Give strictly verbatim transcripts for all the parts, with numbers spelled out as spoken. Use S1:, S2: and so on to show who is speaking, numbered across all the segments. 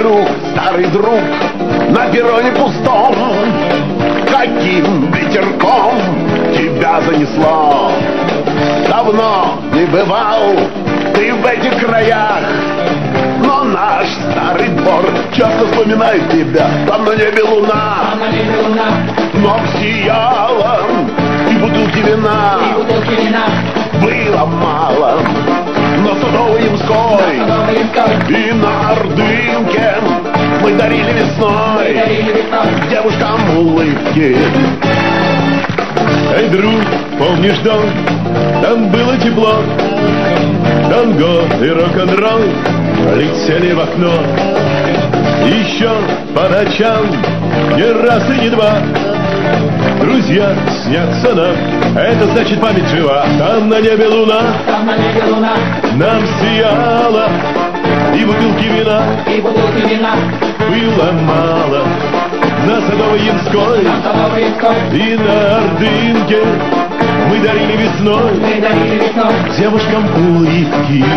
S1: друг, старый друг, на перроне пустом, каким ветерком тебя занесло? Давно не бывал ты в этих краях, но наш старый двор часто вспоминает тебя. Там на небе луна,
S2: Там на небе луна,
S1: но сияла, и бутылки вина,
S2: и бутылки вина
S1: было мало. На Садовой Ямской и на Ордынке мы дарили весной,
S2: дарили весной
S1: девушкам улыбки.
S3: Эй, друг, помнишь дом? Там было тепло, танго и рок-н-ролл летели в окно. Еще по ночам не раз и не два друзья снятся нам, это значит память жива. Там на небе луна,
S2: Там на небе луна,
S3: нам сияла, и бутылки вина,
S2: и бутылки вина
S3: было мало. На Садовой Ямской
S2: на Садовой Ямской
S3: и на Ордынке мы дарили весной
S2: мы дарили весной
S3: девушкам улыбки.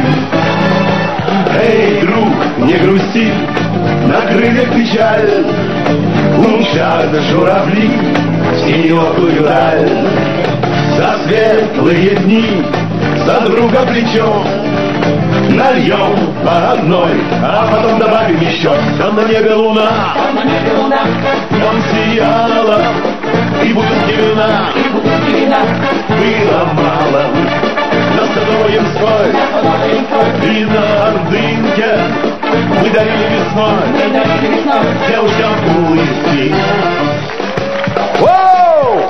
S1: Эй, друг, не грусти, на крыльях печаль, умчат журавли в синеокую даль. За светлые дни, за друга плечом нальем по одной, а потом добавим еще.
S3: Там на небе луна,
S2: Там на небе луна,
S3: нам сияла, и бутылки вина
S2: и бутылки вина
S3: было мало. На Садовой Ямской
S2: на Садовой Ямской
S3: и на Ордынке мы дарили весной
S2: мы дарили весной
S3: девушкам улыбки.
S1: Воу!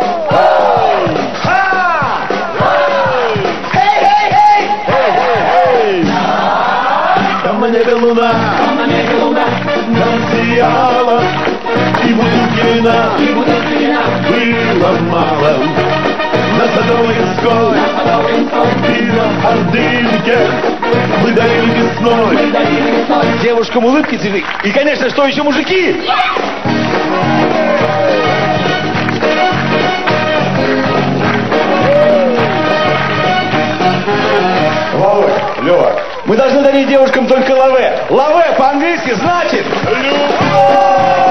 S1: Ха!
S3: Там на небе луна,
S2: Там на небе луна,
S3: нам сияла, и бутылки вина
S2: и бутылки вина
S3: было мало. На Садовой Ямской
S2: на Садовой Ямской
S3: и на Ордынке мы дарили весной
S2: мы дарили весной
S1: Девушкам улыбки цветы. И, конечно, что еще, мужики? Лаве, Лева, мы должны дарить девушкам только лаве. Лаве по-английски значит...
S3: любовь.